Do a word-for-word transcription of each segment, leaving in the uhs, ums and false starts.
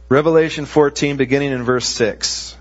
Revelation fourteen, beginning in verse six.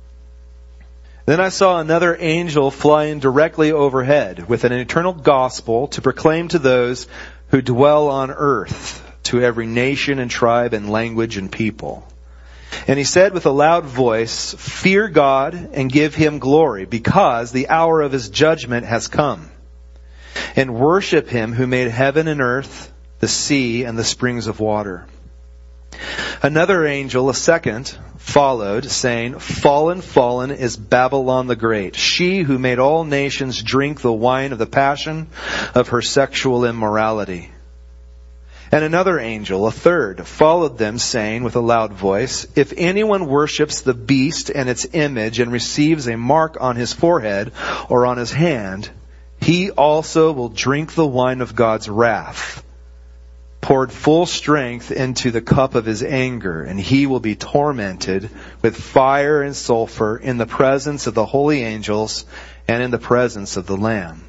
Then I saw another angel flying directly overhead with an eternal gospel to proclaim to those who dwell on earth, to every nation and tribe and language and people. And he said with a loud voice, "Fear God and give Him glory, because the hour of His judgment has come. And worship Him who made heaven and earth, the sea and the springs of water." Another angel, a second, followed, saying, "Fallen, fallen is Babylon the Great, she who made all nations drink the wine of the passion of her sexual immorality." And another angel, a third, followed them, saying with a loud voice, "If anyone worships the beast and its image and receives a mark on his forehead or on his hand, he also will drink the wine of God's wrath, poured full strength into the cup of His anger, and he will be tormented with fire and sulfur in the presence of the holy angels and in the presence of the Lamb.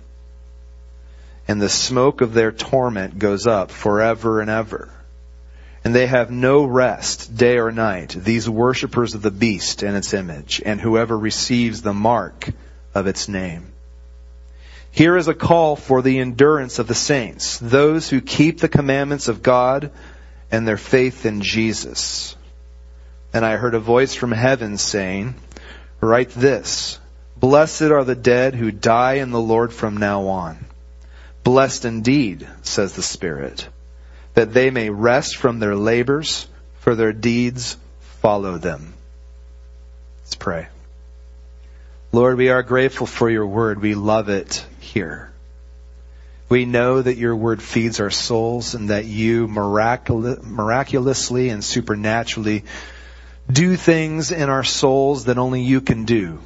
And the smoke of their torment goes up forever and ever. And they have no rest day or night, these worshippers of the beast and its image, and whoever receives the mark of its name. Here is a call for the endurance of the saints, those who keep the commandments of God and their faith in Jesus. And I heard a voice from heaven saying, "Write this, blessed are the dead who die in the Lord from now on. Blessed indeed, says the Spirit, that they may rest from their labors, for their deeds follow them." Let's pray. Lord, we are grateful for your word. We love it here. We know that your word feeds our souls and that you miracul- miraculously and supernaturally do things in our souls that only you can do.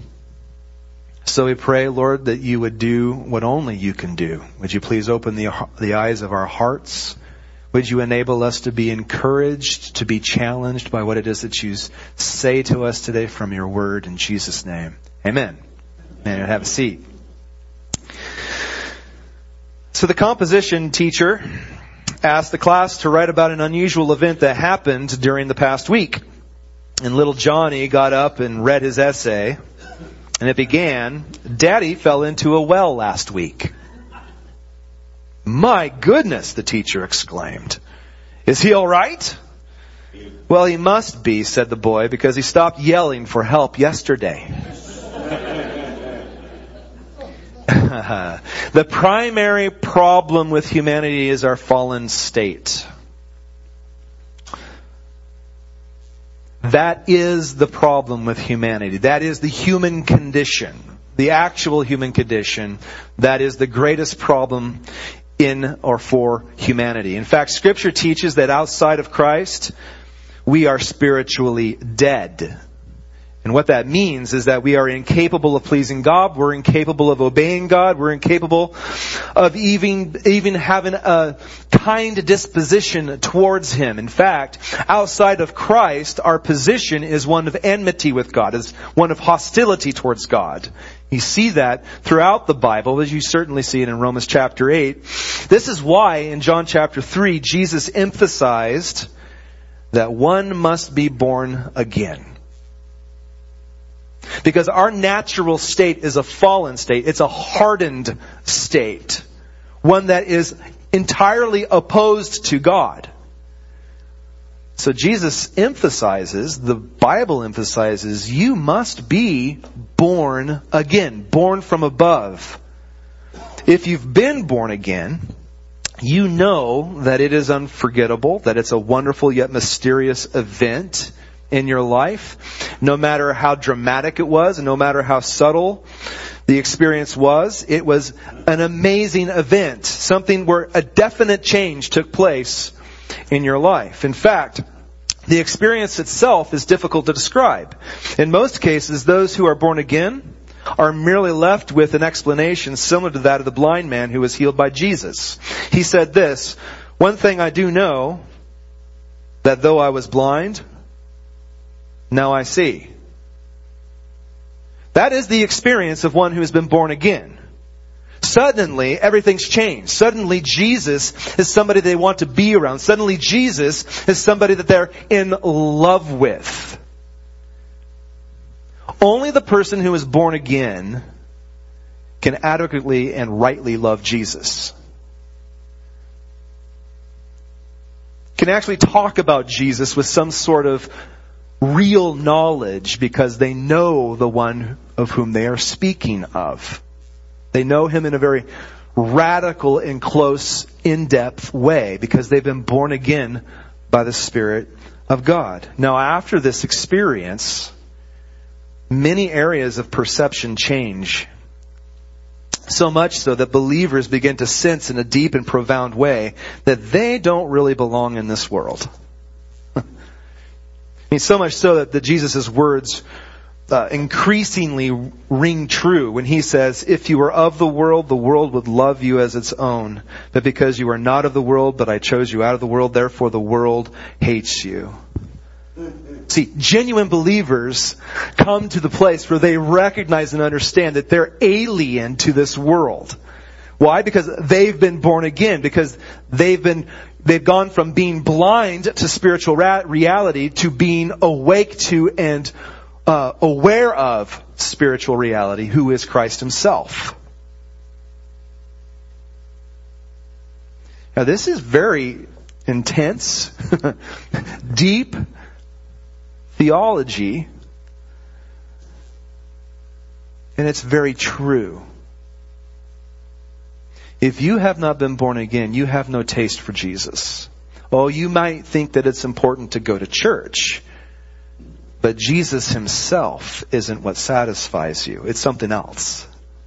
So we pray, Lord, that you would do what only you can do. Would you please open the, the eyes of our hearts? Would you enable us to be encouraged, to be challenged by what it is that you say to us today from your word, in Jesus' name. Amen. And have a seat. So the composition teacher asked the class to write about an unusual event that happened during the past week. And little Johnny got up and read his essay. And it began, "Daddy fell into a well last week." "My goodness," the teacher exclaimed. "Is he all right?" "Well, he must be," said the boy, "because he stopped yelling for help yesterday." The primary problem with humanity is our fallen state. That is the problem with humanity. That is the human condition. The actual human condition. That is the greatest problem in or for humanity. In fact, Scripture teaches that outside of Christ, we are spiritually dead. And what that means is that we are incapable of pleasing God. We're incapable of obeying God. We're incapable of even, even having a kind disposition towards Him. In fact, outside of Christ, our position is one of enmity with God, is one of hostility towards God. You see that throughout the Bible, as you certainly see it in Romans chapter eight. This is why in John chapter three, Jesus emphasized that one must be born again. Because our natural state is a fallen state. It's a hardened state. One that is entirely opposed to God. So Jesus emphasizes, the Bible emphasizes, you must be born again. Born from above. If you've been born again, you know that it is unforgettable, that it's a wonderful yet mysterious event in your life. No matter how dramatic it was, and no matter how subtle the experience was, it was an amazing event. Something where a definite change took place in your life. In fact, the experience itself is difficult to describe. In most cases, those who are born again are merely left with an explanation similar to that of the blind man who was healed by Jesus. He said this, "One thing I do know, that though I was blind, now I see." That is the experience of one who has been born again. Suddenly, everything's changed. Suddenly, Jesus is somebody they want to be around. Suddenly, Jesus is somebody that they're in love with. Only the person who is born again can adequately and rightly love Jesus. Can actually talk about Jesus with some sort of real knowledge because they know the one of whom they are speaking of. They know him in a very radical and close, in-depth way because they've been born again by the Spirit of God. Now, after this experience, many areas of perception change. So much so that believers begin to sense in a deep and profound way that they don't really belong in this world. I mean, so much so that the Jesus' words uh, increasingly ring true when he says, if you were of the world, the world would love you as its own. But because you are not of the world, but I chose you out of the world, therefore the world hates you. See, genuine believers come to the place where they recognize and understand that they're alien to this world. Why? Because they've been born again. Because they've been, they've gone from being blind to spiritual ra- reality to being awake to and uh, aware of spiritual reality, who is Christ Himself. Now, this is very intense, deep theology, and it's very true. If you have not been born again, you have no taste for Jesus. Oh, you might think that it's important to go to church, but Jesus Himself isn't what satisfies you. It's something else.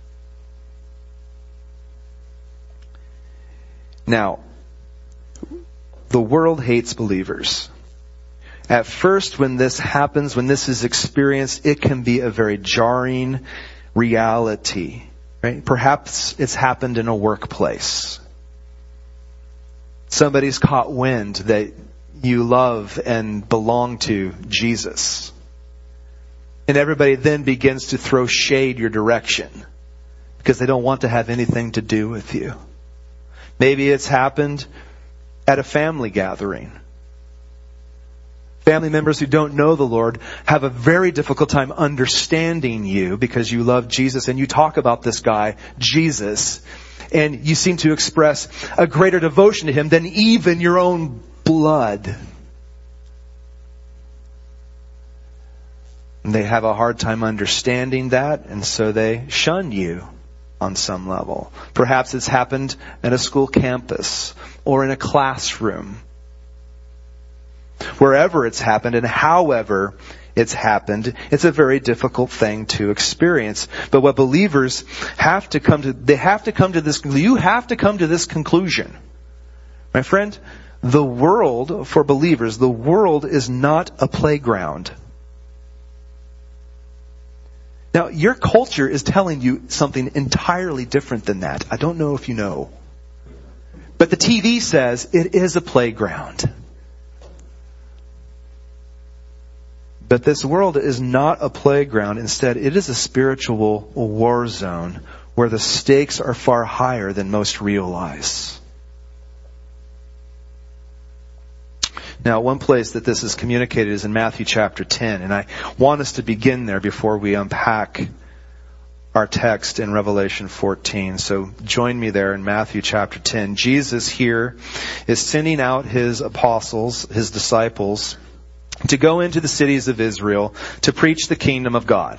Now, the world hates believers. At first, when this happens, when this is experienced, it can be a very jarring reality. Right? Perhaps it's happened in a workplace. Somebody's caught wind that you love and belong to Jesus. And everybody then begins to throw shade your direction because they don't want to have anything to do with you. Maybe it's happened at a family gathering. Family members who don't know the Lord have a very difficult time understanding you because you love Jesus and you talk about this guy, Jesus, and you seem to express a greater devotion to Him than even your own blood. And they have a hard time understanding that, and so they shun you on some level. Perhaps it's happened at a school campus or in a classroom. Wherever it's happened and however it's happened, it's a very difficult thing to experience. But what believers have to come to, they have to come to this, you have to come to this conclusion. My friend, the world, for believers, the world is not a playground. Now, your culture is telling you something entirely different than that. I don't know if you know. But the T V says it is a playground. But this world is not a playground. Instead, it is a spiritual war zone where the stakes are far higher than most realize. Now, one place that this is communicated is in Matthew chapter ten. And I want us to begin there before we unpack our text in Revelation fourteen. So join me there in Matthew chapter ten. Jesus here is sending out His apostles, His disciples, to go into the cities of Israel to preach the kingdom of God.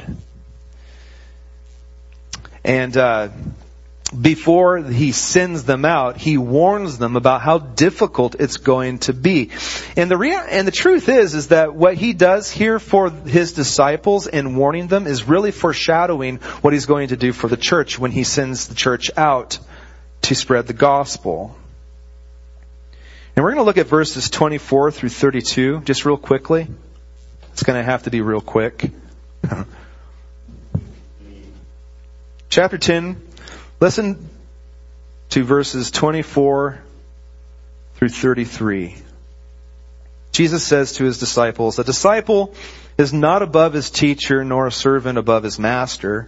And uh, before He sends them out, He warns them about how difficult it's going to be. And the rea- and the truth is, is that what He does here for His disciples in warning them is really foreshadowing what He's going to do for the church when He sends the church out to spread the gospel. And we're going to look at verses twenty-four through thirty-two, just real quickly. It's going to have to be real quick. Chapter ten, listen to verses twenty-four through thirty-three. Jesus says to His disciples, "A disciple is not above his teacher, nor a servant above his master.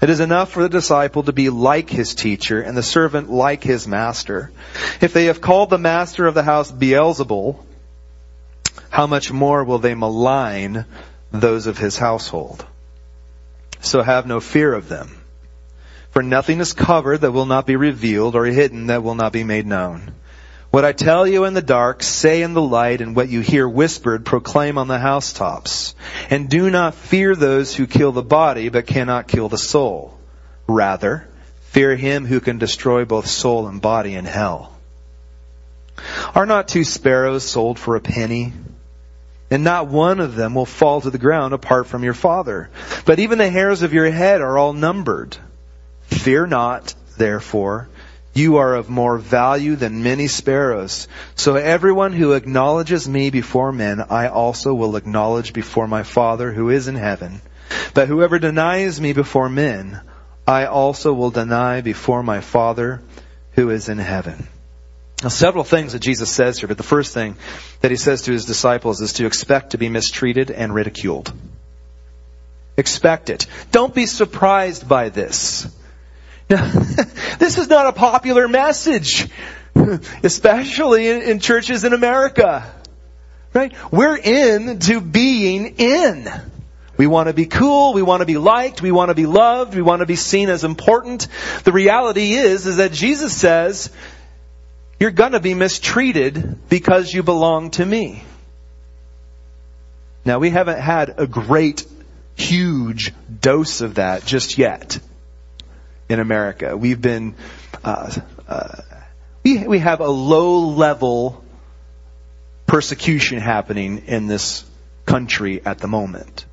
It is enough for the disciple to be like his teacher and the servant like his master. If they have called the master of the house Beelzebul, how much more will they malign those of his household? So have no fear of them. For nothing is covered that will not be revealed, or hidden that will not be made known. What I tell you in the dark, say in the light, and what you hear whispered, proclaim on the housetops. And do not fear those who kill the body, but cannot kill the soul. Rather, fear him who can destroy both soul and body in hell. Are not two sparrows sold for a penny? And not one of them will fall to the ground apart from your Father. But even the hairs of your head are all numbered. Fear not, therefore. You are of more value than many sparrows. So everyone who acknowledges me before men, I also will acknowledge before my Father who is in heaven. But whoever denies me before men, I also will deny before my Father who is in heaven. Now, several things that Jesus says here, but the first thing that he says to his disciples is to expect to be mistreated and ridiculed. Expect it. Don't be surprised by this. Now, this is not a popular message, especially in, in churches in America. Right? We're into being in. We want to be cool, we want to be liked, we want to be loved, we want to be seen as important. The reality is, is that Jesus says, you're going to be mistreated because you belong to me. Now, we haven't had a great, huge dose of that just yet. In America, we've been, uh, uh, we, we have a low-level persecution happening in this country at the moment.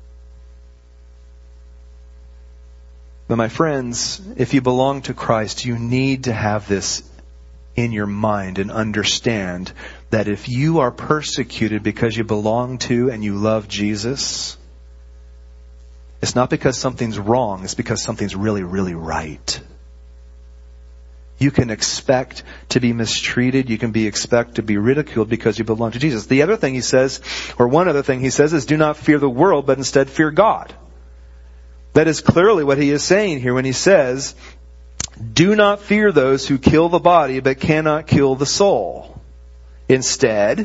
But my friends, if you belong to Christ, you need to have this in your mind and understand that if you are persecuted because you belong to and you love Jesus, it's not because something's wrong, it's because something's really, really right. You can expect to be mistreated, you can be expect to be ridiculed because you belong to Jesus. The other thing he says, or one other thing he says is, do not fear the world, but instead fear God. That is clearly what he is saying here when he says, do not fear those who kill the body, but cannot kill the soul. Instead,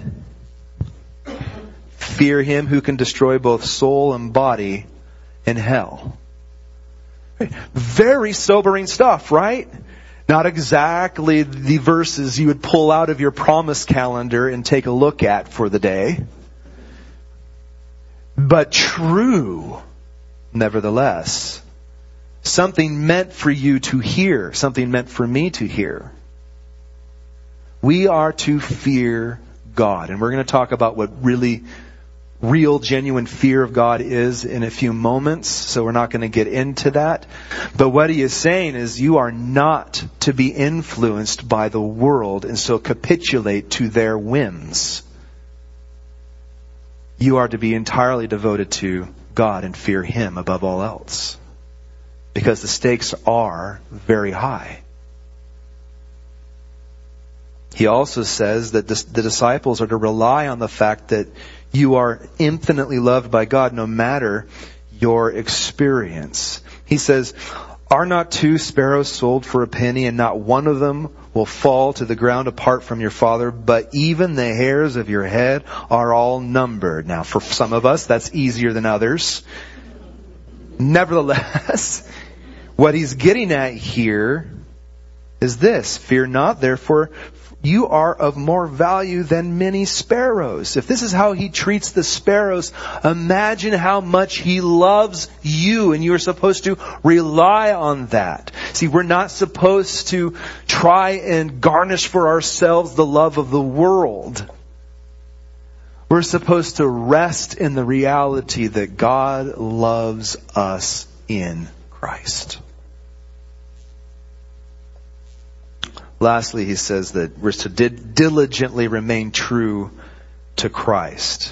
fear him who can destroy both soul and body in hell. Very sobering stuff, right? Not exactly the verses you would pull out of your promise calendar and take a look at for the day. But true, nevertheless. Something meant for you to hear. Something meant for me to hear. We are to fear God. And we're going to talk about what really real, genuine fear of God is in a few moments, so we're not going to get into that. But what he is saying is you are not to be influenced by the world and so capitulate to their whims. You are to be entirely devoted to God and fear him above all else. Because the stakes are very high. He also says that the disciples are to rely on the fact that you are infinitely loved by God no matter your experience. He says, are not two sparrows sold for a penny, and not one of them will fall to the ground apart from your Father, but even the hairs of your head are all numbered. Now, for some of us, that's easier than others. Nevertheless, what he's getting at here is this: fear not, therefore, you are of more value than many sparrows. If this is how he treats the sparrows, imagine how much he loves you, and you are supposed to rely on that. See, we're not supposed to try and garnish for ourselves the love of the world. We're supposed to rest in the reality that God loves us in Christ. Lastly, he says that we're to diligently remain true to Christ.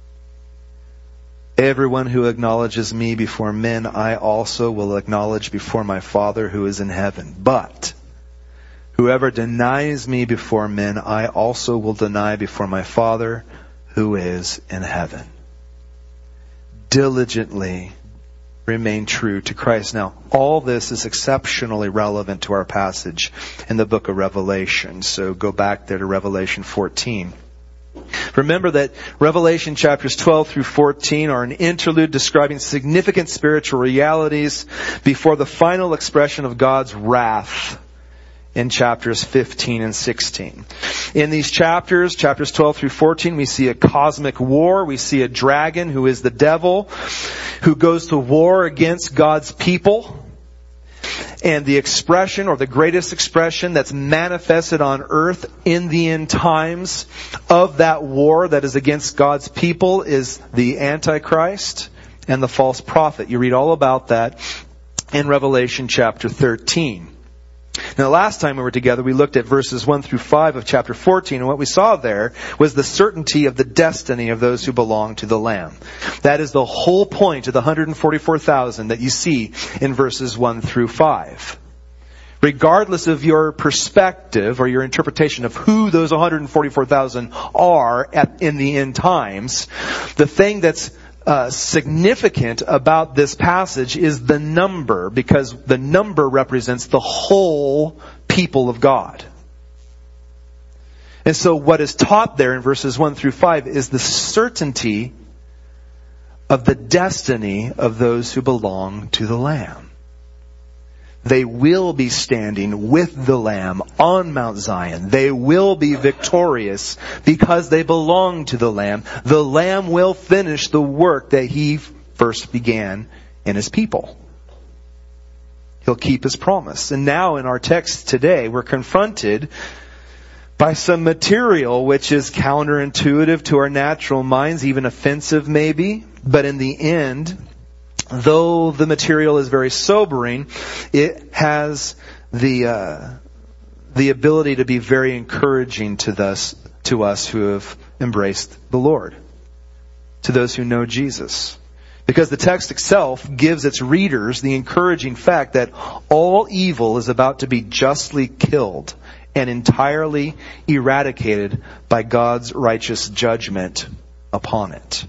Everyone who acknowledges me before men, I also will acknowledge before my Father who is in heaven. But whoever denies me before men, I also will deny before my Father who is in heaven. Diligently remain true to Christ. Now, all this is exceptionally relevant to our passage in the book of Revelation. So go back there to Revelation fourteen. Remember that Revelation chapters twelve through fourteen are an interlude describing significant spiritual realities before the final expression of God's wrath in chapters fifteen and sixteen. In these chapters, chapters twelve through fourteen, we see a cosmic war. We see a dragon who is the devil, who goes to war against God's people. And the expression, or the greatest expression that's manifested on earth in the end times of that war that is against God's people, is the Antichrist and the false prophet. You read all about that in Revelation chapter thirteen. Now, last time we were together, we looked at verses one through five of chapter fourteen, and what we saw there was the certainty of the destiny of those who belong to the Lamb. That is the whole point of the one hundred forty-four thousand that you see in verses one through five. Regardless of your perspective or your interpretation of who those one hundred forty-four thousand are at, in the end times, the thing that's Uh, significant about this passage is the number, because the number represents the whole people of God. And so what is taught there in verses one through five is the certainty of the destiny of those who belong to the Lamb. They will be standing with the Lamb on Mount Zion. They will be victorious because they belong to the Lamb. The Lamb will finish the work that He first began in His people. He'll keep His promise. And now in our text today, we're confronted by some material which is counterintuitive to our natural minds, even offensive maybe. But in the end, though the material is very sobering, it has the uh, the ability to be very encouraging to us, to us who have embraced the Lord, to those who know Jesus. Because the text itself gives its readers the encouraging fact that all evil is about to be justly killed and entirely eradicated by God's righteous judgment upon it.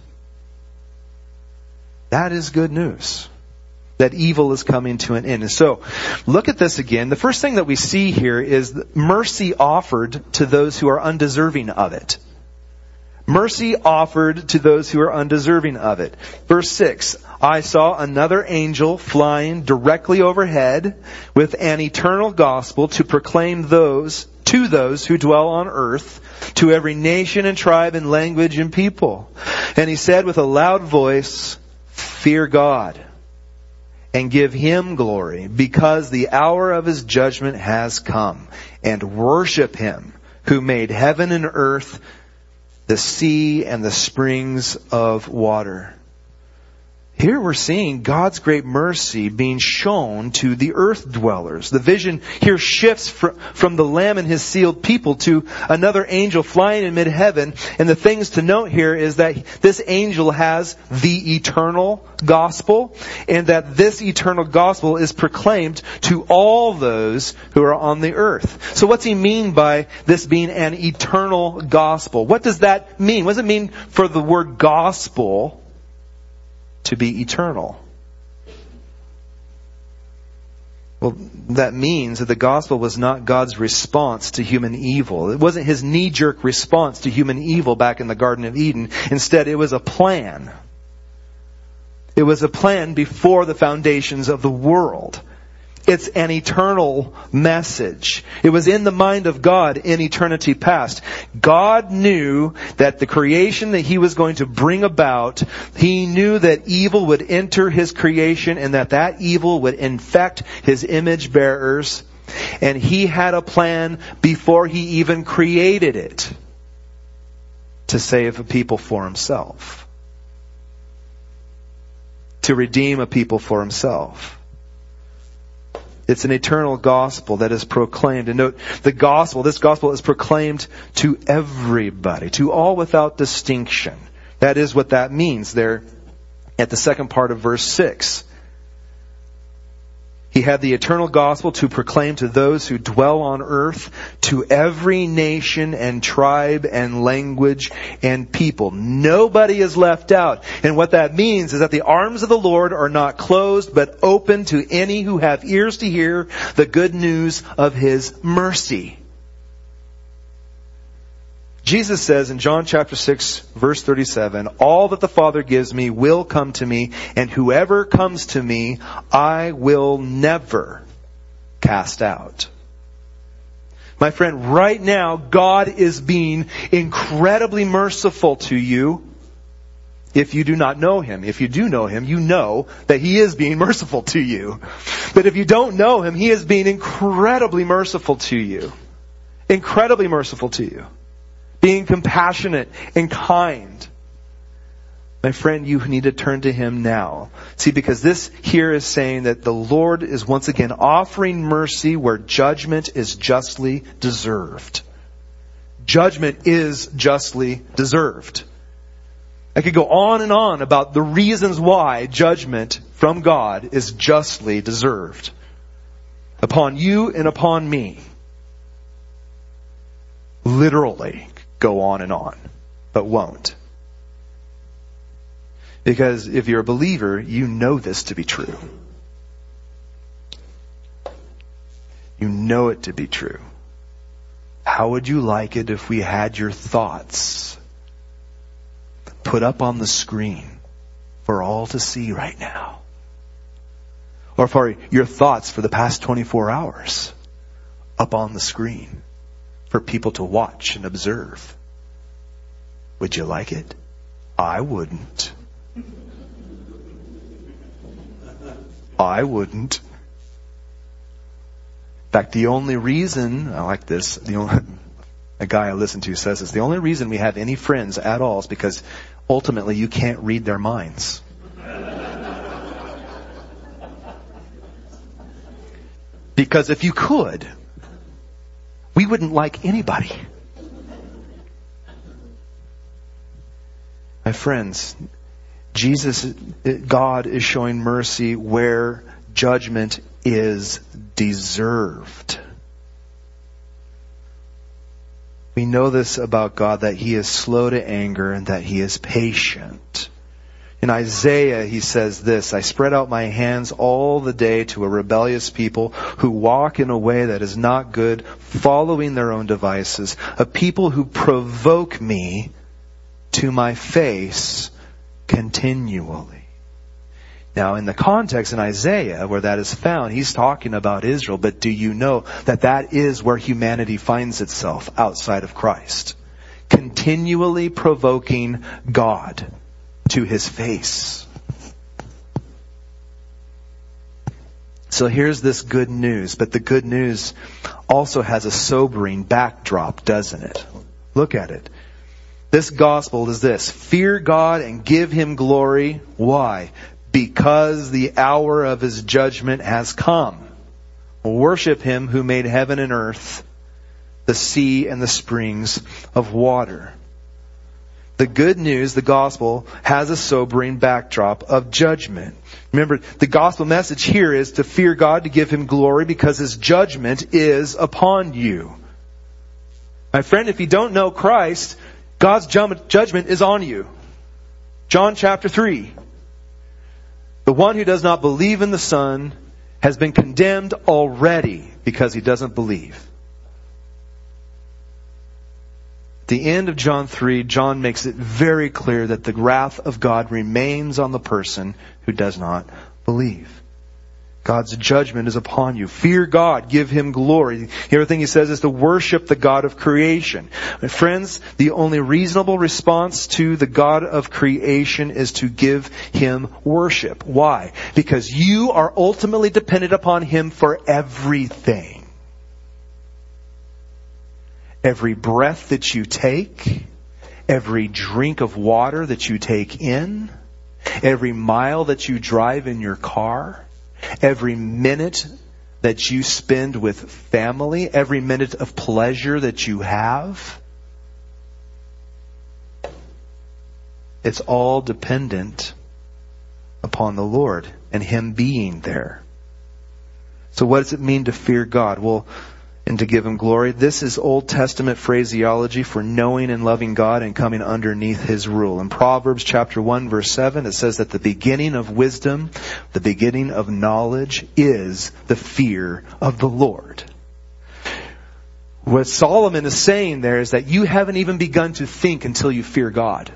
That is good news. That evil is coming to an end. And so, look at this again. The first thing that we see here is mercy offered to those who are undeserving of it. Mercy offered to those who are undeserving of it. Verse six, I saw another angel flying directly overhead with an eternal gospel to proclaim those, to those who dwell on earth, to every nation and tribe and language and people. And he said with a loud voice, fear God and give Him glory, because the hour of His judgment has come, and worship Him who made heaven and earth, the sea and the springs of water. Here we're seeing God's great mercy being shown to the earth dwellers. The vision here shifts fr- from the Lamb and His sealed people to another angel flying in mid-heaven. And the things to note here is that this angel has the eternal gospel, and that this eternal gospel is proclaimed to all those who are on the earth. So what's he mean by this being an eternal gospel? What does that mean? What does it mean for the word gospel to be eternal? Well, that means that the gospel was not God's response to human evil. It wasn't His knee-jerk response to human evil back in the Garden of Eden. Instead, it was a plan. It was a plan before the foundations of the world. It's an eternal message. It was in the mind of God in eternity past. God knew that the creation that He was going to bring about, He knew that evil would enter His creation and that that evil would infect His image bearers. And He had a plan before He even created it to save a people for Himself. To redeem a people for Himself. It's an eternal gospel that is proclaimed. And note, the gospel, this gospel is proclaimed to everybody, to all without distinction. That is what that means there at the second part of verse six. He had the eternal gospel to proclaim to those who dwell on earth, to every nation and tribe and language and people. Nobody is left out. And what that means is that the arms of the Lord are not closed, but open to any who have ears to hear the good news of His mercy. Jesus says in John chapter six, verse thirty-seven, all that the Father gives me will come to me, and whoever comes to me, I will never cast out. My friend, right now, God is being incredibly merciful to you if you do not know Him. If you do know Him, you know that He is being merciful to you. But if you don't know Him, He is being incredibly merciful to you. Incredibly merciful to you. Being compassionate and kind. My friend, you need to turn to Him now. See, because this here is saying that the Lord is once again offering mercy where judgment is justly deserved. Judgment is justly deserved. I could go on and on about the reasons why judgment from God is justly deserved. Upon you and upon me. Literally go on and on, but won't. Because if you're a believer, you know this to be true. You know it to be true. How would you like it if we had your thoughts put up on the screen for all to see right now? Or for your thoughts for the past twenty-four hours up on the screen for people to watch and observe? Would you like it? I wouldn't. I wouldn't. In fact, the only reason, I like this, the only, a guy I listen to says this, the only reason we have any friends at all is because ultimately you can't read their minds. Because if you could, we wouldn't like anybody. My friends, Jesus, God is showing mercy where judgment is deserved. We know this about God, that He is slow to anger and that He is patient. In Isaiah, He says this, I spread out my hands all the day to a rebellious people who walk in a way that is not good, following their own devices, a people who provoke me to my face continually. Now, in the context in Isaiah where that is found, he's talking about Israel, but do you know that that is where humanity finds itself outside of Christ? Continually provoking God to His face. So here's this good news, but the good news also has a sobering backdrop, doesn't it? Look at it. This gospel is this: fear God and give Him glory. Why? Because the hour of His judgment has come. Worship Him who made heaven and earth, the sea and the springs of water. The good news, the gospel, has a sobering backdrop of judgment. Remember, the gospel message here is to fear God, to give Him glory, because His judgment is upon you. My friend, if you don't know Christ, God's judgment is on you. John chapter three. The one who does not believe in the Son has been condemned already because he doesn't believe. At the end of John three, John makes it very clear that the wrath of God remains on the person who does not believe. God's judgment is upon you. Fear God. Give Him glory. The other thing He says is to worship the God of creation. My friends, the only reasonable response to the God of creation is to give Him worship. Why? Because you are ultimately dependent upon Him for everything. Every breath that you take, every drink of water that you take in, every mile that you drive in your car, every minute that you spend with family, every minute of pleasure that you have, it's all dependent upon the Lord and Him being there. So what does it mean to fear God? Well, and to give Him glory. This is Old Testament phraseology for knowing and loving God and coming underneath His rule. In Proverbs chapter one verse seven, it says that the beginning of wisdom, the beginning of knowledge is the fear of the Lord. What Solomon is saying there is that you haven't even begun to think until you fear God.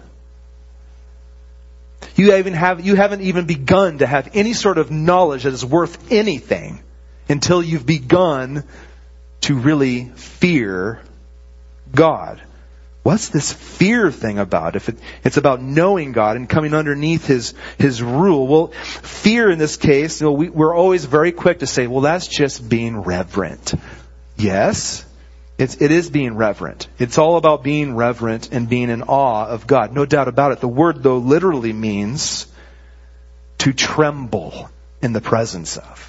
You even have, you haven't even begun to have any sort of knowledge that is worth anything until you've begun to really fear God. What's this fear thing about? If it, it's about knowing God and coming underneath His His rule. Well, fear in this case, you know, we, we're always very quick to say, well, that's just being reverent. Yes, it's, it is being reverent. It's all about being reverent and being in awe of God. No doubt about it. The word, though, literally means to tremble in the presence of.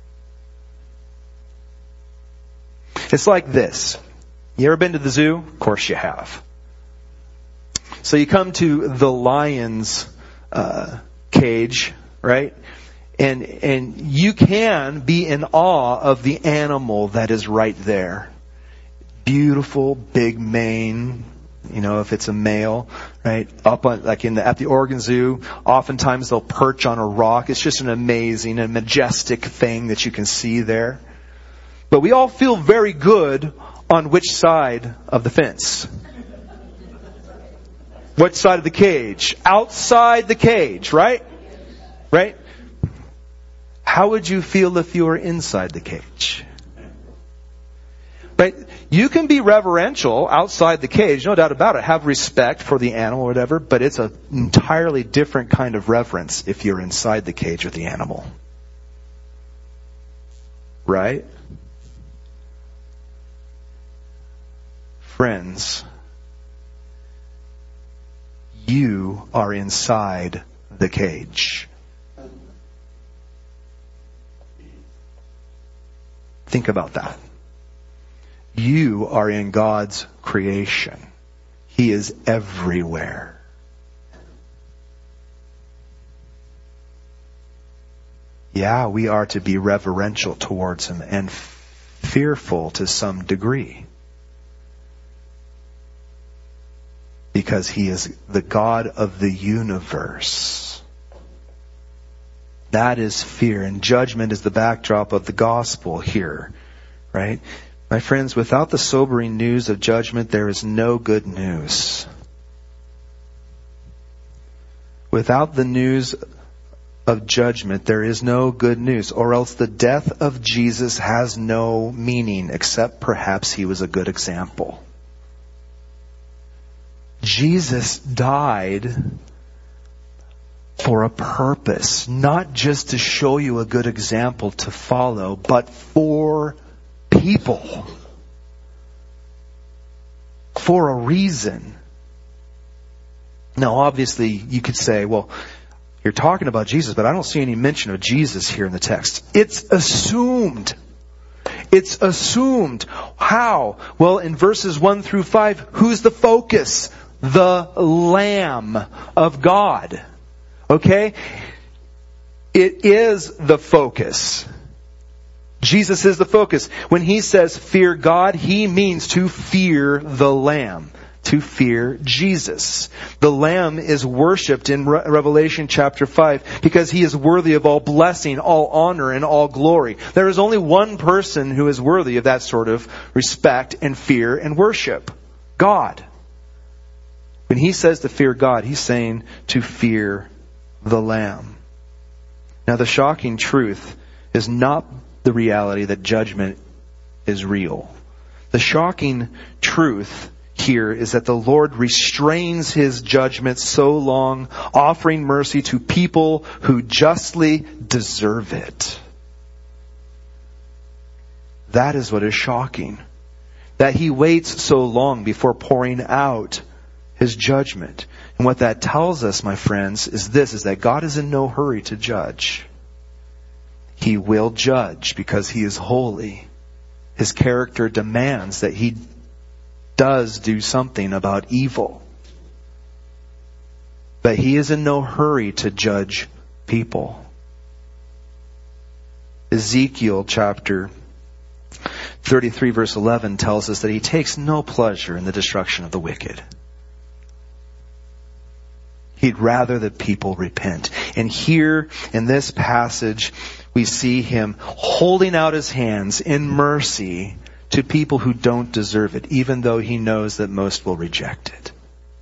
It's like this. You ever been to the zoo? Of course you have. So you come to the lion's uh, cage, right? And and you can be in awe of the animal that is right there. Beautiful, big mane. You know, if it's a male, right? Up on, like in the, at the Oregon Zoo, oftentimes they'll perch on a rock. It's just an amazing and majestic thing that you can see there. But we all feel very good on which side of the fence. Which side of the cage? Outside the cage, right? Right? How would you feel if you were inside the cage? Right? You can be reverential outside the cage, no doubt about it. Have respect for the animal or whatever, but it's an entirely different kind of reverence if you're inside the cage with the animal. Right? Friends, you are inside the cage. Think about that. You are in God's creation. He is everywhere. Yeah, we are to be reverential towards Him and fearful to some degree. Because He is the God of the universe. That is fear. And judgment is the backdrop of the gospel here. Right? My friends, without the sobering news of judgment, there is no good news. Without the news of judgment, there is no good news. Or else the death of Jesus has no meaning, except perhaps He was a good example. Jesus died for a purpose, not just to show you a good example to follow, but for people. For a reason. Now, obviously, you could say, well, you're talking about Jesus, but I don't see any mention of Jesus here in the text. It's assumed. It's assumed. How? Well, in verses one through five, who's the focus? The Lamb of God. Okay? It is the focus. Jesus is the focus. When He says fear God, He means to fear the Lamb. To fear Jesus. The Lamb is worshipped in Re- Revelation chapter five because He is worthy of all blessing, all honor, and all glory. There is only one person who is worthy of that sort of respect and fear and worship. God. When He says to fear God, He's saying to fear the Lamb. Now, the shocking truth is not the reality that judgment is real. The shocking truth here is that the Lord restrains His judgment so long, offering mercy to people who justly deserve it. That is what is shocking. That He waits so long before pouring out His judgment. And what that tells us, my friends, is this, is that God is in no hurry to judge. He will judge because He is holy. His character demands that He does do something about evil. But He is in no hurry to judge people. Ezekiel chapter thirty-three verse eleven tells us that he takes no pleasure in the destruction of the wicked. He'd rather that people repent. And here in this passage, we see him holding out his hands in mercy to people who don't deserve it, even though he knows that most will reject it.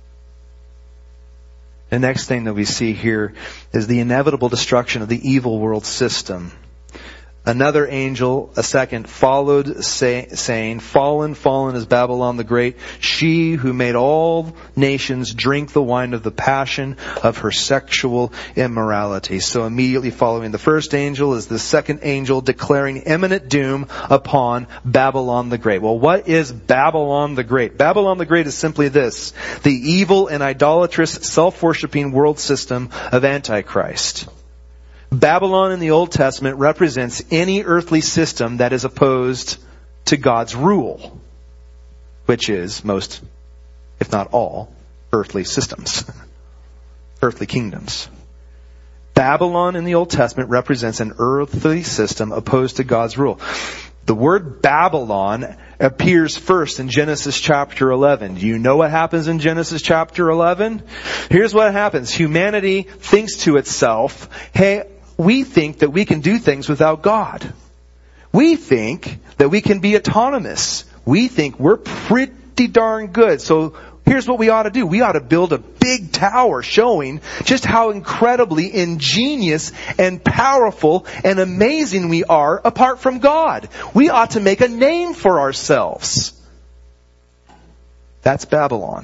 The next thing that we see here is the inevitable destruction of the evil world system. Another angel, a second, followed say, saying, "Fallen, fallen is Babylon the Great, she who made all nations drink the wine of the passion of her sexual immorality." So immediately following the first angel is the second angel declaring imminent doom upon Babylon the Great. Well, what is Babylon the Great? Babylon the Great is simply this: the evil and idolatrous, self-worshipping world system of Antichrist. Babylon in the Old Testament represents any earthly system that is opposed to God's rule, which is most, if not all, earthly systems, earthly kingdoms. Babylon in the Old Testament represents an earthly system opposed to God's rule. The word Babylon appears first in Genesis chapter eleven. Do you know what happens in Genesis chapter eleven? Here's what happens. Humanity thinks to itself, hey, we think that we can do things without God. We think that we can be autonomous. We think we're pretty darn good. So here's what we ought to do. We ought to build a big tower showing just how incredibly ingenious and powerful and amazing we are apart from God. We ought to make a name for ourselves. That's Babylon.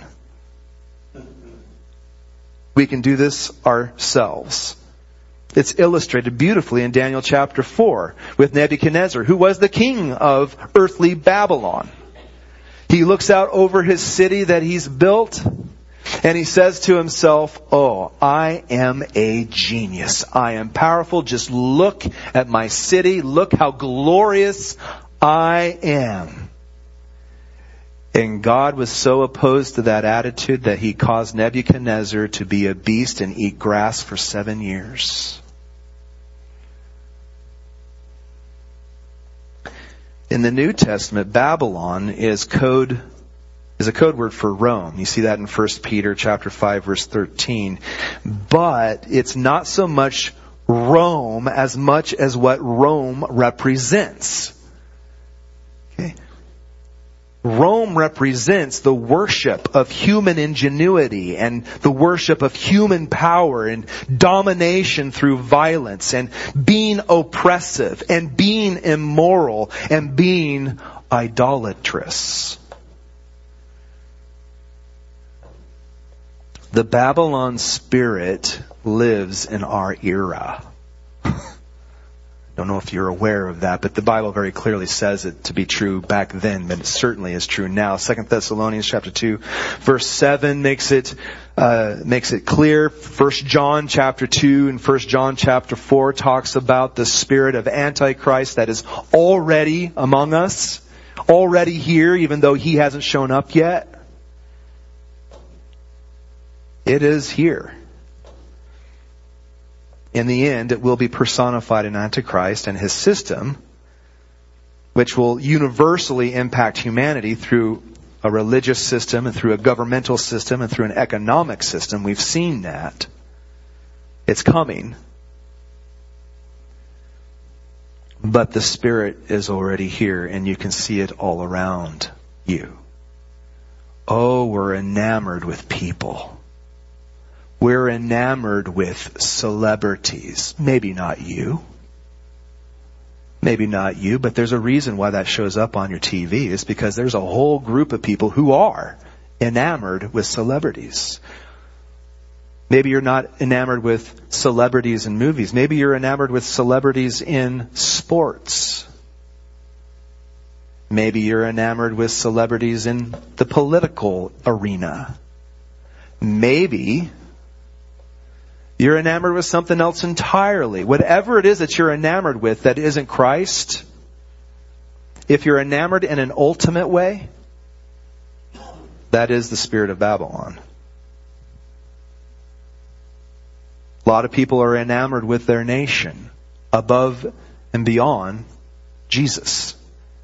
We can do this ourselves. It's illustrated beautifully in Daniel chapter four with Nebuchadnezzar, who was the king of earthly Babylon. He looks out over his city that he's built and he says to himself, "Oh, I am a genius. I am powerful. Just look at my city. Look how glorious I am." And God was so opposed to that attitude that he caused Nebuchadnezzar to be a beast and eat grass for seven years. In the New Testament, Babylon is code is a code word for Rome. You see that in First Peter chapter five verse thirteen. But it's not so much Rome as much as what Rome represents. Okay. Rome represents the worship of human ingenuity and the worship of human power and domination through violence and being oppressive and being immoral and being idolatrous. The Babylon spirit lives in our era. Don't know if you're aware of that, but the Bible very clearly says it to be true back then, but it certainly is true now. Second Thessalonians chapter two, verse seven makes it uh, makes it clear. First John chapter two and First John chapter four talks about the spirit of Antichrist that is already among us, already here, even though he hasn't shown up yet. It is here. In the end, it will be personified in Antichrist and his system, which will universally impact humanity through a religious system and through a governmental system and through an economic system. We've seen that. It's coming. But the Spirit is already here and you can see it all around you. Oh, we're enamored with people. We're enamored with celebrities. Maybe not you. Maybe not you, but there's a reason why that shows up on your T V. It's because there's a whole group of people who are enamored with celebrities. Maybe you're not enamored with celebrities in movies. Maybe you're enamored with celebrities in sports. Maybe you're enamored with celebrities in the political arena. Maybe you're enamored with something else entirely. Whatever it is that you're enamored with that isn't Christ, if you're enamored in an ultimate way, that is the spirit of Babylon. A lot of people are enamored with their nation above and beyond Jesus.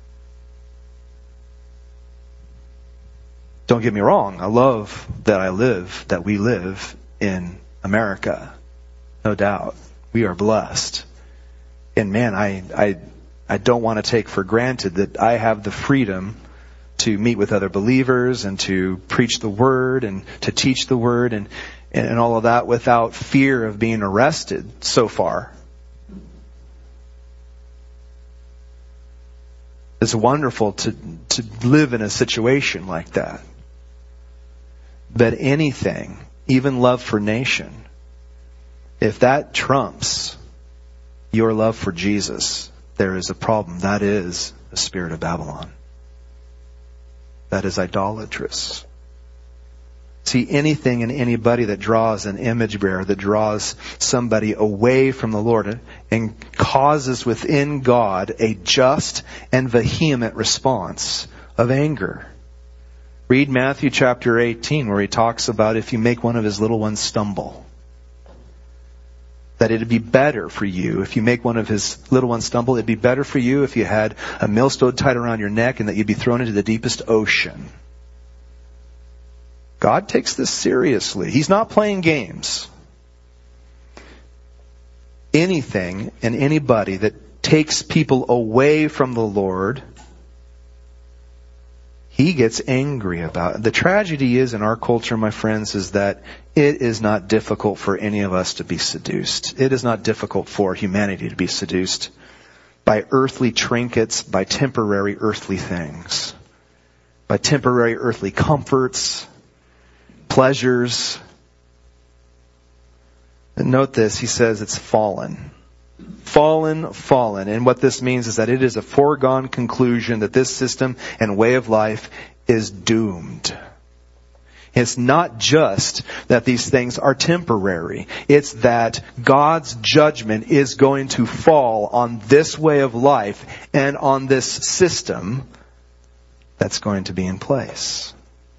Don't get me wrong. I love that I live, that we live in America. No doubt. We are blessed. And man, I, I, I don't want to take for granted that I have the freedom to meet with other believers and to preach the word and to teach the word and, and all of that without fear of being arrested so far. It's wonderful to, to live in a situation like that. But anything, even love for nation, if that trumps your love for Jesus, there is a problem. That is the spirit of Babylon. That is idolatrous. See, anything and anybody that draws an image bearer, that draws somebody away from the Lord and causes within God a just and vehement response of anger. Read Matthew chapter eighteen, where he talks about if you make one of his little ones stumble, that it'd be better for you if you make one of his little ones stumble. It'd be better for you if you had a millstone tied around your neck and that you'd be thrown into the deepest ocean. God takes this seriously. He's not playing games. Anything and anybody that takes people away from the Lord, He gets angry about. The tragedy is in our culture, my friends, is that it is not difficult for any of us to be seduced. It is not difficult for humanity to be seduced by earthly trinkets, by temporary earthly things, by temporary earthly comforts, pleasures. And note this, he says it's fallen. Fallen, fallen. And what this means is that it is a foregone conclusion that this system and way of life is doomed. It's not just that these things are temporary. It's that God's judgment is going to fall on this way of life and on this system that's going to be in place.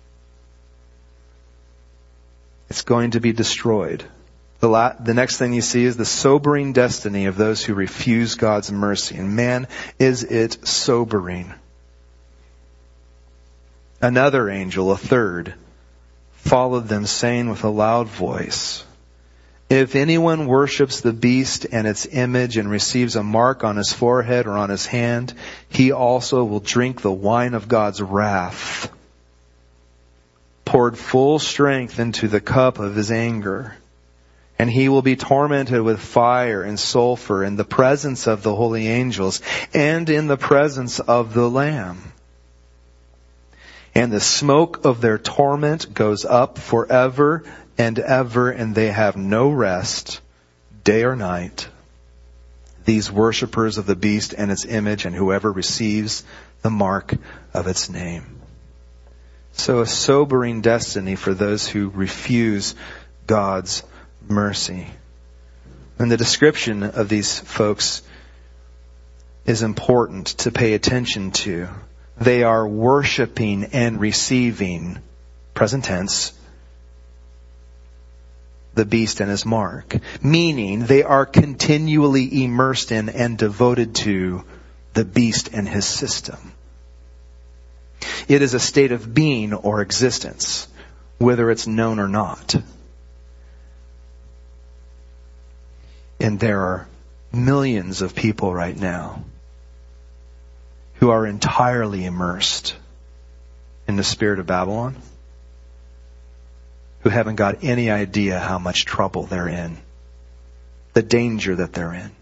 It's going to be destroyed. The, la- the next thing you see is the sobering destiny of those who refuse God's mercy. And man, is it sobering. Another angel, a third, followed them, saying with a loud voice, "If anyone worships the beast and its image and receives a mark on his forehead or on his hand, he also will drink the wine of God's wrath, poured full strength into the cup of his anger. And he will be tormented with fire and sulfur in the presence of the holy angels and in the presence of the Lamb. And the smoke of their torment goes up forever and ever, and they have no rest, day or night, these worshippers of the beast and its image, and whoever receives the mark of its name." So a sobering destiny for those who refuse God's mercy. And the description of these folks is important to pay attention to. They are worshiping and receiving, present tense, the beast and his mark. Meaning they are continually immersed in and devoted to the beast and his system. It is a state of being or existence, whether it's known or not. And there are millions of people right now who are entirely immersed in the spirit of Babylon, who haven't got any idea how much trouble they're in, the danger that they're in.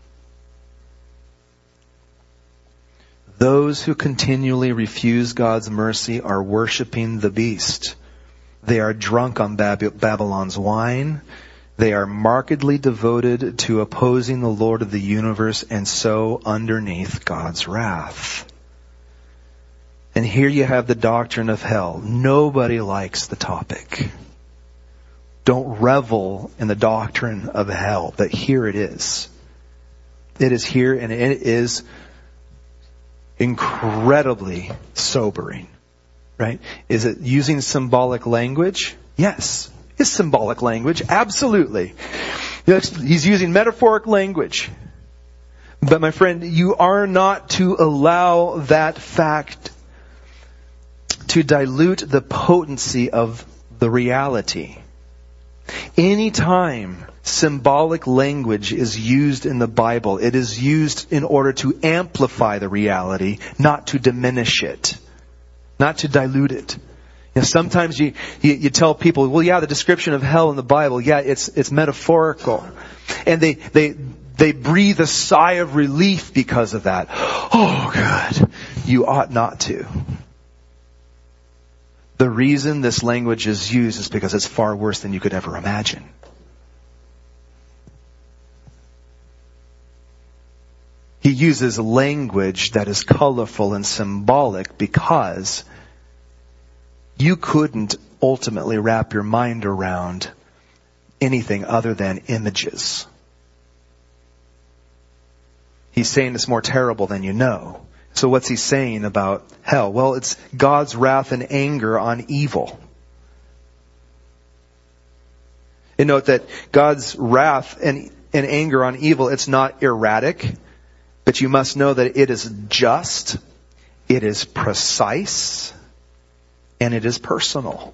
Those who continually refuse God's mercy are worshiping the beast. They are drunk on Bab- Babylon's wine. They are markedly devoted to opposing the Lord of the universe, and so underneath God's wrath. And here you have the doctrine of hell. Nobody likes the topic. Don't revel in the doctrine of hell, but here it is. It is here, and it is incredibly sobering, right? Is it using symbolic language? Yes. It's symbolic language, absolutely. He's using metaphoric language. But my friend, you are not to allow that fact to dilute the potency of the reality. Anytime symbolic language is used in the Bible, it is used in order to amplify the reality, not to diminish it, not to dilute it. You know, sometimes you, you, you tell people, well, yeah, the description of hell in the Bible, yeah, it's, it's metaphorical. And they, they, they breathe a sigh of relief because of that. Oh, good. You ought not to. The reason this language is used is because it's far worse than you could ever imagine. He uses language that is colorful and symbolic because you couldn't ultimately wrap your mind around anything other than images. He's saying it's more terrible than you know. So what's he saying about hell? Well, it's God's wrath and anger on evil. And note that God's wrath and, and anger on evil, it's not erratic, but you must know that it is just, it is precise, and it is personal.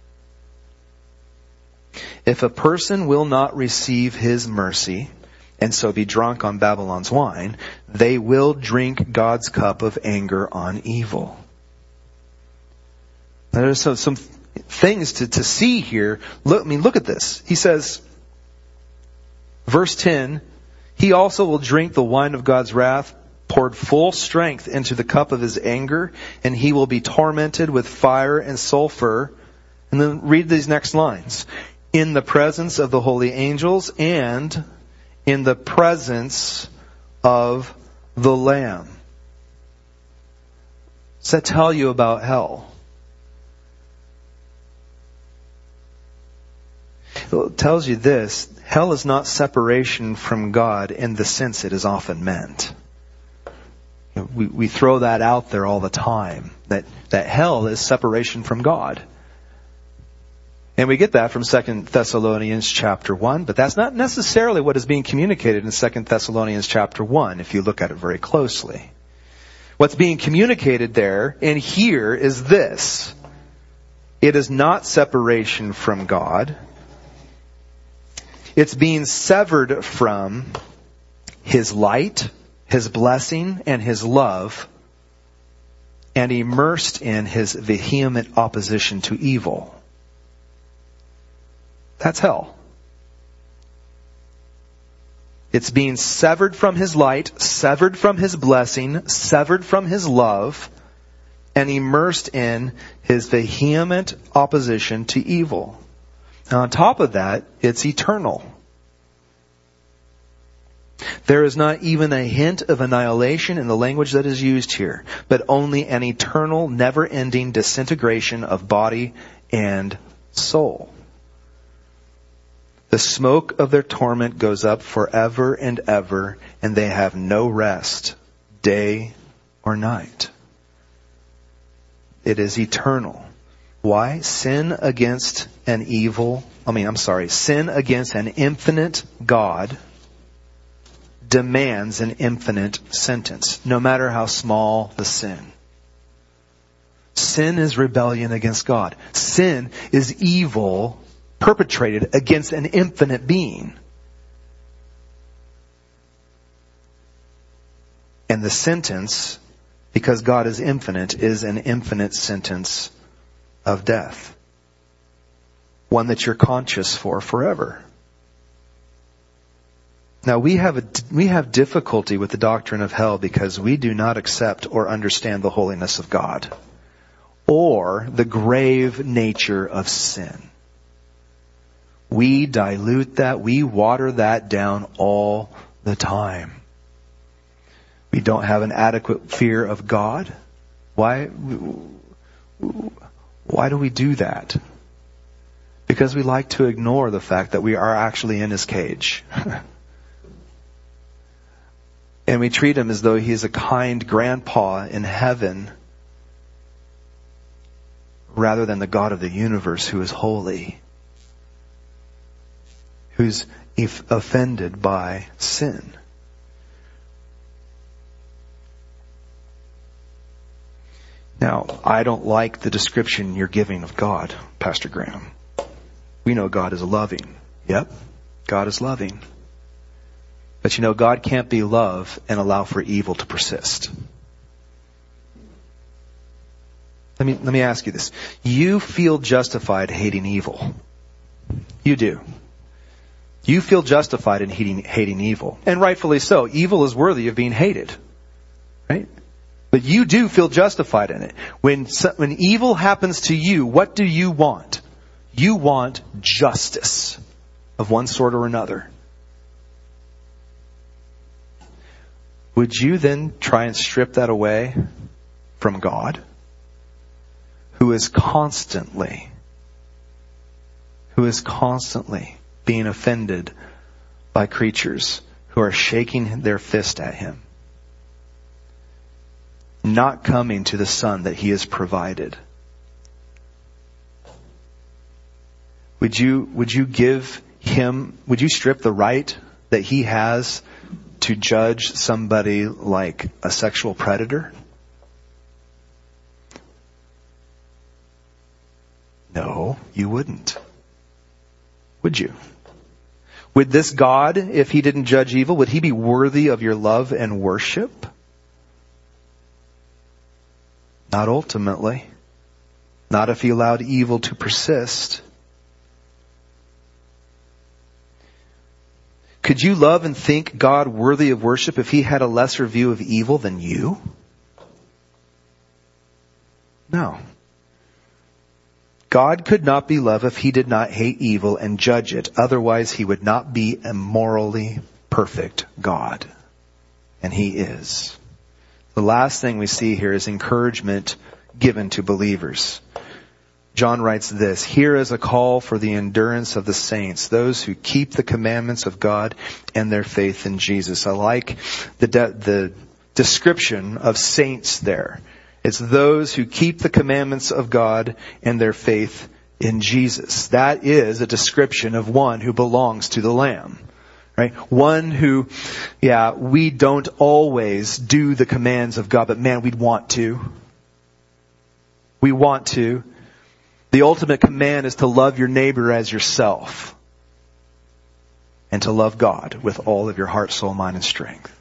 If a person will not receive his mercy, and so be drunk on Babylon's wine, they will drink God's cup of anger on evil. Now, there's some, some things to, to see here. Look, I mean, look at this. He says, verse ten, he also will drink the wine of God's wrath, poured full strength into the cup of his anger, and he will be tormented with fire and sulfur. And then read these next lines. In the presence of the holy angels and in the presence of the Lamb. Does that tell you about hell? Well, it tells you this. Hell is not separation from God in the sense it is often meant. We, we throw that out there all the time. That, that hell is separation from God. And we get that from Second Thessalonians chapter one, but that's not necessarily what is being communicated in Second Thessalonians chapter one, if you look at it very closely. What's being communicated there and here is this. It is not separation from God. It's being severed from His light, His blessing, and His love, and immersed in His vehement opposition to evil. That's hell. It's being severed from His light, severed from His blessing, severed from His love, and immersed in His vehement opposition to evil. Now, on top of that, it's eternal. There is not even a hint of annihilation in the language that is used here, but only an eternal, never-ending disintegration of body and soul. The smoke of their torment goes up forever and ever, and they have no rest, day or night. It is eternal. Why? Sin against an evil, I mean, I'm sorry, sin against an infinite God demands an infinite sentence, no matter how small the sin. Sin is rebellion against God. Sin is evil perpetrated against an infinite being. And the sentence, because God is infinite, is an infinite sentence of death. One that you're conscious for forever. Now we have a, we have difficulty with the doctrine of hell because we do not accept or understand the holiness of God or the grave nature of sin. We dilute that, we water that down all the time. We don't have an adequate fear of God. Why? Why do we do that? Because we like to ignore the fact that we are actually in His cage. And we treat Him as though He is a kind grandpa in heaven rather than the God of the universe who is holy, who's offended by sin. Now, I don't like the description you're giving of God, Pastor Graham. We know God is loving. Yep, God is loving. But you know, God can't be love and allow for evil to persist. Let me, let me ask you this. You feel justified hating evil. You do. You feel justified in hating, hating evil. And rightfully so. Evil is worthy of being hated. Right? But you do feel justified in it. When, when evil happens to you, what do you want? You want justice of one sort or another. Would you then try and strip that away from God, who is constantly, who is constantly being offended by creatures who are shaking their fist at him, not coming to the Son that he has provided? Would you, would you give him, would you strip the right that he has to judge somebody like a sexual predator? No, you wouldn't. Would you? Would this God, if he didn't judge evil, would he be worthy of your love and worship? Not ultimately. Not if he allowed evil to persist. Could you love and think God worthy of worship if he had a lesser view of evil than you? No. God could not be love if he did not hate evil and judge it. Otherwise, he would not be a morally perfect God. And he is. The last thing we see here is encouragement given to believers. John writes this, "Here is a call for the endurance of the saints, those who keep the commandments of God and their faith in Jesus." I like the de- the description of saints there. It's those who keep the commandments of God and their faith in Jesus. That is a description of one who belongs to the Lamb. Right? One who, yeah, we don't always do the commands of God, but man, we'd want to. We want to. The ultimate command is to love your neighbor as yourself. And to love God with all of your heart, soul, mind, and strength.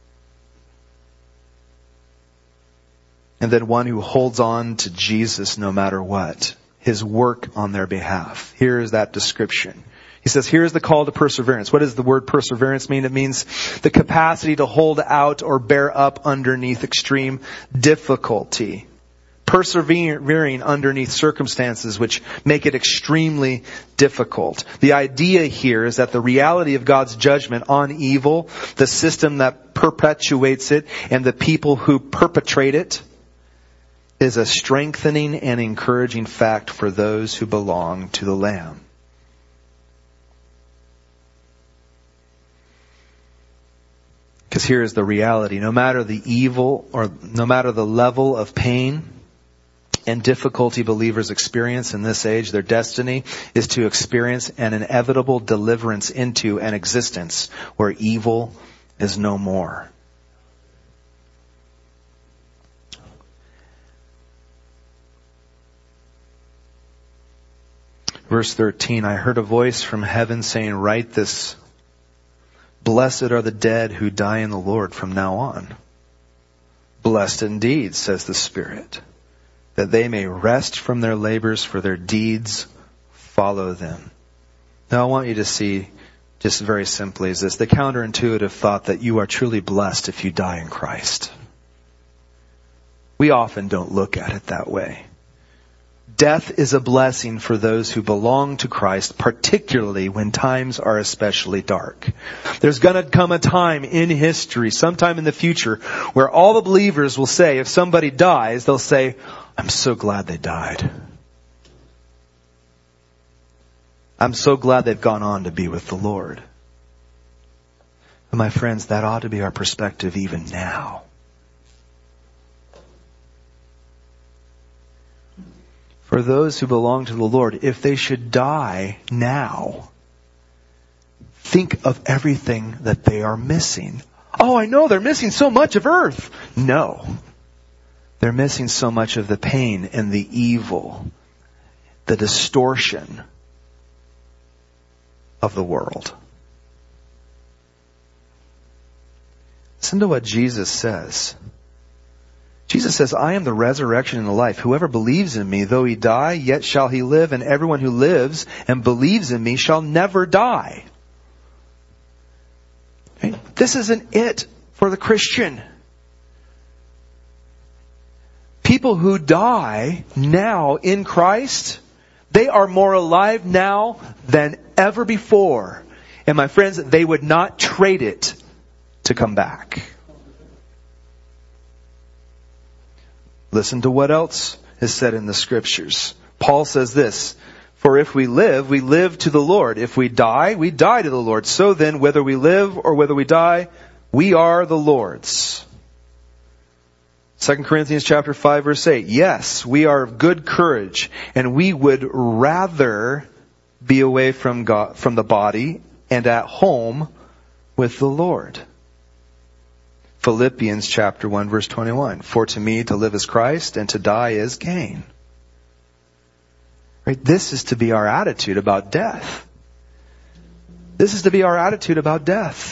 And then one who holds on to Jesus no matter what. His work on their behalf. Here is that description. He says, here's the call to perseverance. What does the word perseverance mean? It means the capacity to hold out or bear up underneath extreme difficulty. Persevering underneath circumstances which make it extremely difficult. The idea here is that the reality of God's judgment on evil, the system that perpetuates it, and the people who perpetrate it, is a strengthening and encouraging fact for those who belong to the Lamb. Because here is the reality. No matter the evil or no matter the level of pain and difficulty believers experience in this age, their destiny is to experience an inevitable deliverance into an existence where evil is no more. Verse thirteen, I heard a voice from heaven saying, write this. Blessed are the dead who die in the Lord from now on. Blessed indeed, says the Spirit, that they may rest from their labors, for their deeds follow them. Now I want you to see, just very simply, is this, the counterintuitive thought that you are truly blessed if you die in Christ. We often don't look at it that way. Death is a blessing for those who belong to Christ, particularly when times are especially dark. There's going to come a time in history, sometime in the future, where all the believers will say, if somebody dies, they'll say, I'm so glad they died. I'm so glad they've gone on to be with the Lord. And my friends, that ought to be our perspective even now. For those who belong to the Lord, if they should die now, think of everything that they are missing. Oh, I know they're missing so much of earth. No. They're missing so much of the pain and the evil, the distortion of the world. Listen to what Jesus says. Jesus says, I am the resurrection and the life. Whoever believes in me, though he die, yet shall he live. And everyone who lives and believes in me shall never die. Right? This isn't it for the Christian. People who die now in Christ, they are more alive now than ever before. And my friends, they would not trade it to come back. Listen to what else is said in the Scriptures. Paul says this, for if we live, we live to the Lord. If we die, we die to the Lord. So then, whether we live or whether we die, we are the Lord's. Second Corinthians chapter five, verse eight. Yes, we are of good courage, and we would rather be away from God, from the body and at home with the Lord. Philippians chapter one, verse twenty-one. For to me to live is Christ, and to die is gain. Right? This is to be our attitude about death. This is to be our attitude about death.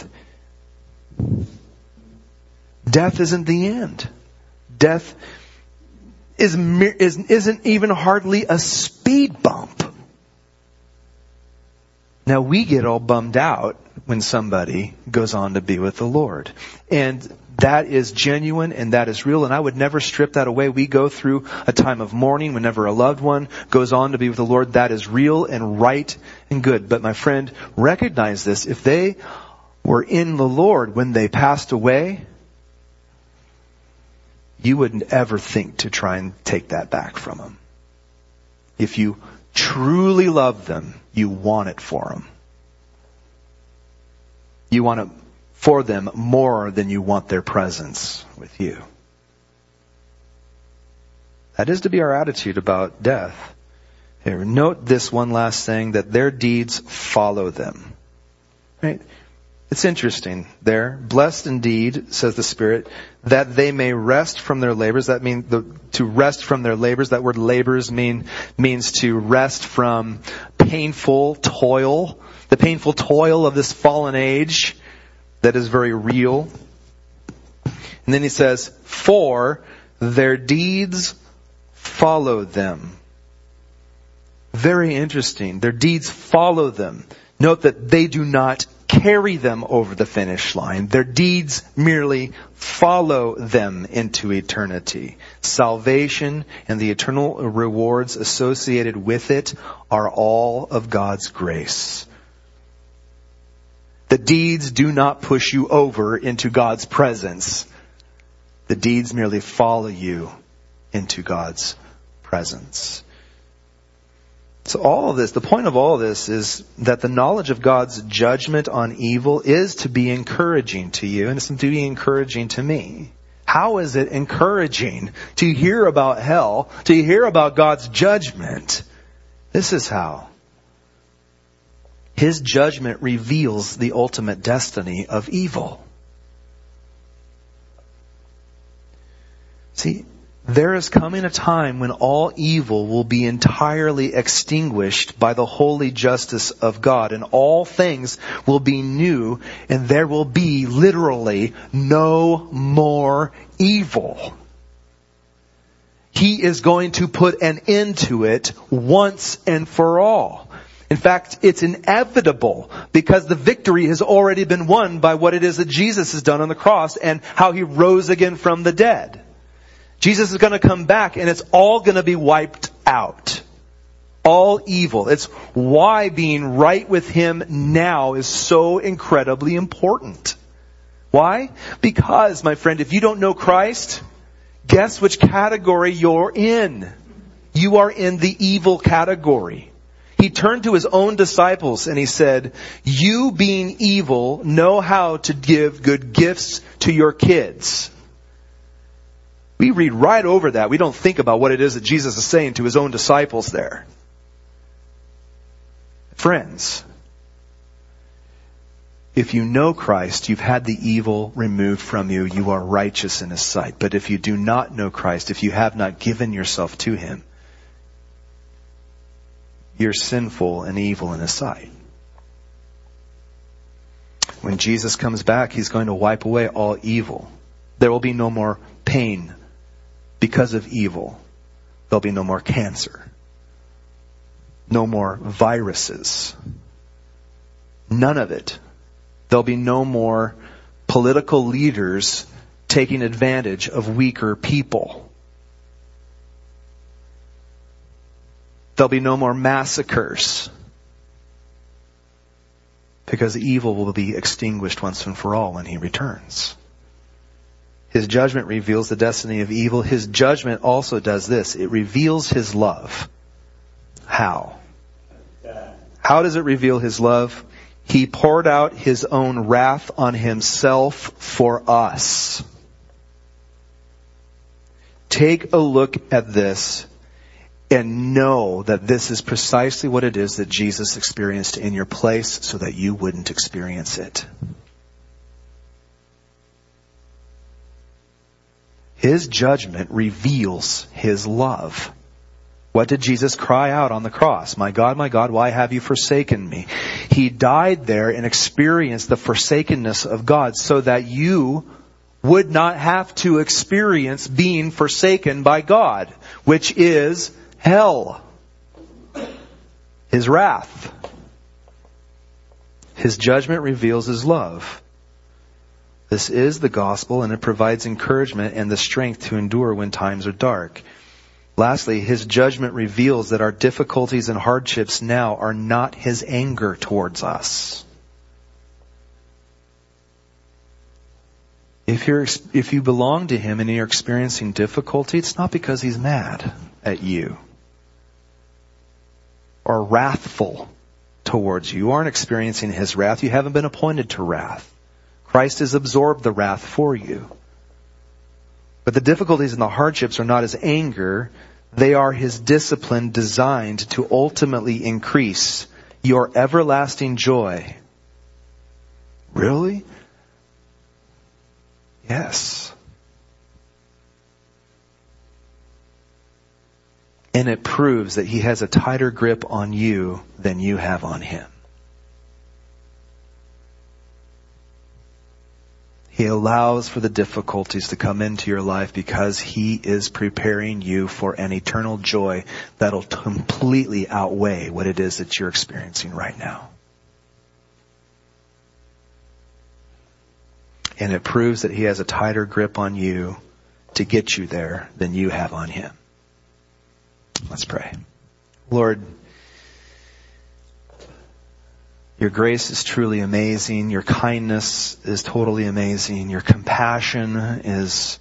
Death isn't the end. Death is, is, isn't even hardly a speed bump. Now we get all bummed out when somebody goes on to be with the Lord. And that is genuine and that is real, and I would never strip that away. We go through a time of mourning whenever a loved one goes on to be with the Lord. That is real and right and good. But my friend, recognize this. If they were in the Lord when they passed away, you wouldn't ever think to try and take that back from them. If you truly love them, you want it for them. You want it for them more than you want their presence with you. That is to be our attitude about death. Here, note this one last thing, that their deeds follow them. Right? It's interesting there. Blessed indeed, says the Spirit, that they may rest from their labors. That means the, to rest from their labors. That word labors mean, means to rest from painful toil. The painful toil of this fallen age that is very real. And then he says, for their deeds follow them. Very interesting. Their deeds follow them. Note that they do not carry them over the finish line. Their deeds merely follow them into eternity. Salvation and the eternal rewards associated with it are all of God's grace. The deeds do not push you over into God's presence. The deeds merely follow you into God's presence. So all of this, the point of all of this is that the knowledge of God's judgment on evil is to be encouraging to you, and it's to be encouraging to me. How is it encouraging to hear about hell, to hear about God's judgment? This is how. His judgment reveals the ultimate destiny of evil. See, there is coming a time when all evil will be entirely extinguished by the holy justice of God, and all things will be new, and there will be literally no more evil. He is going to put an end to it once and for all. In fact, it's inevitable because the victory has already been won by what it is that Jesus has done on the cross and how He rose again from the dead. Jesus is going to come back and it's all going to be wiped out. All evil. It's why being right with Him now is so incredibly important. Why? Because, my friend, if you don't know Christ, guess which category you're in? You are in the evil category. He turned to His own disciples and He said, you being evil know how to give good gifts to your kids. We read right over that. We don't think about what it is that Jesus is saying to His own disciples there. Friends, If you know Christ, you've had the evil removed from you. You are righteous in His sight. But if you do not know Christ, if you have not given yourself to Him, you're sinful and evil in His sight. When Jesus comes back, He's going to wipe away all evil. There will be no more pain because of evil. There'll be no more cancer. No more viruses. None of it. There'll be no more political leaders taking advantage of weaker people. There'll be no more massacres. Because evil will be extinguished once and for all when He returns. His judgment reveals the destiny of evil. His judgment also does this. It reveals His love. How? How does it reveal His love? He poured out His own wrath on Himself for us. Take a look at this and know that this is precisely what it is that Jesus experienced in your place so that you wouldn't experience it. His judgment reveals His love. What did Jesus cry out on the cross? My God, my God, why have you forsaken me? He died there and experienced the forsakenness of God so that you would not have to experience being forsaken by God, which is hell. His wrath. His judgment reveals His love. This is the gospel, and it provides encouragement and the strength to endure when times are dark. Lastly, His judgment reveals that our difficulties and hardships now are not His anger towards us. If you're, if you belong to Him and you're experiencing difficulty, it's not because He's mad at you or wrathful towards you. You aren't experiencing His wrath. You haven't been appointed to wrath. Christ has absorbed the wrath for you. But the difficulties and the hardships are not His anger. They are His discipline designed to ultimately increase your everlasting joy. Really? Yes. And it proves that He has a tighter grip on you than you have on Him. He allows for the difficulties to come into your life because He is preparing you for an eternal joy that'll completely outweigh what it is that you're experiencing right now. And it proves that He has a tighter grip on you to get you there than you have on Him. Let's pray. Lord, Your grace is truly amazing. Your kindness is totally amazing. Your compassion is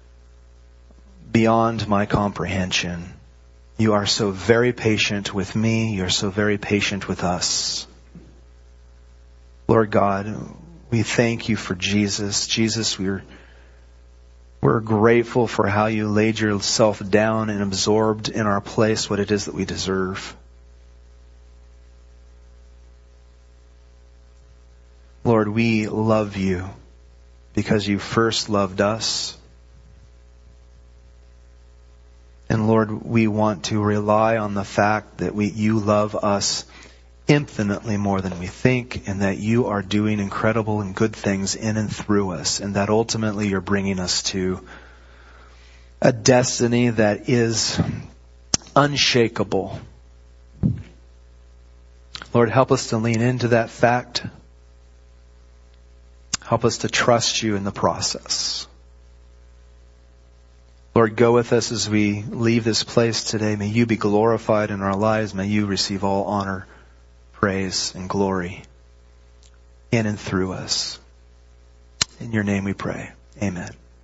beyond my comprehension. You are so very patient with me. You're so very patient with us. Lord God, we thank You for Jesus. Jesus, we're, we're grateful for how You laid Yourself down and absorbed in our place what it is that we deserve. Lord, we love You because You first loved us. And Lord, we want to rely on the fact that we, You love us infinitely more than we think, and that You are doing incredible and good things in and through us, and that ultimately You're bringing us to a destiny that is unshakable. Lord, help us to lean into that fact. Help us to trust You in the process. Lord, go with us as we leave this place today. May You be glorified in our lives. May You receive all honor, praise, and glory in and through us. In Your name we pray. Amen.